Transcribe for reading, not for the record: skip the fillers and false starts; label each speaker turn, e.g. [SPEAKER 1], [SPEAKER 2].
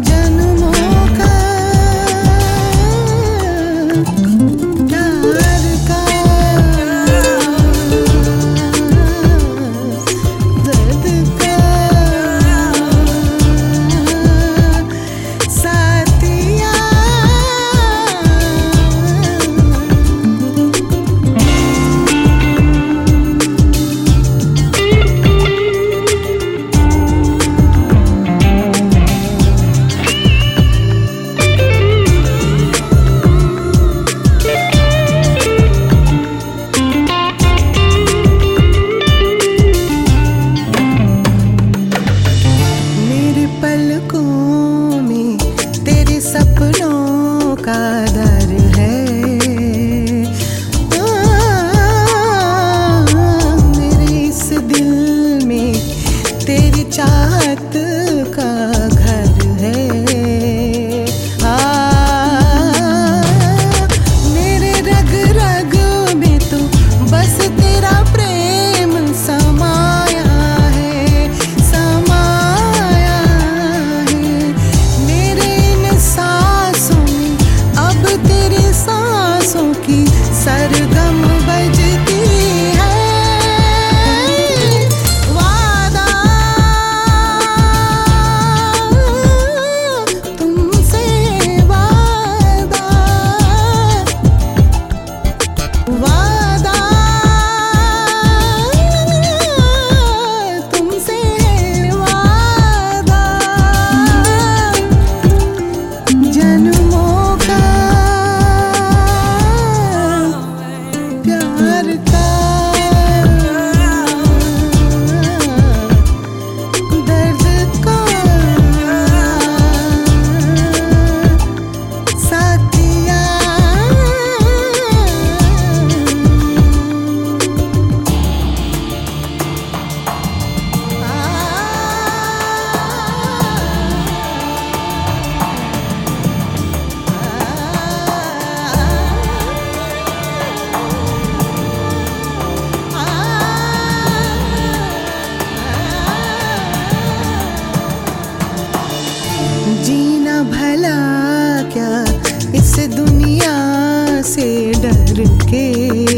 [SPEAKER 1] जन्मों का प्यार का दर्द का साथिया। पलकों में तेरे सपनों का दर है, मेरे इस दिल में तेरी चाहत का घर है। मेरे रग रग में तो बस तेरा प्रेम समाया है, समाया है। मेरे इन सांसों में अब तेरी सांसों की सरगम बजती है। वादा तुमसे, वादा वादा तुमसे, वादा जन्मों का प्यार का दर्द का साथिया। जीना भला क्या इस दुनिया से डर के,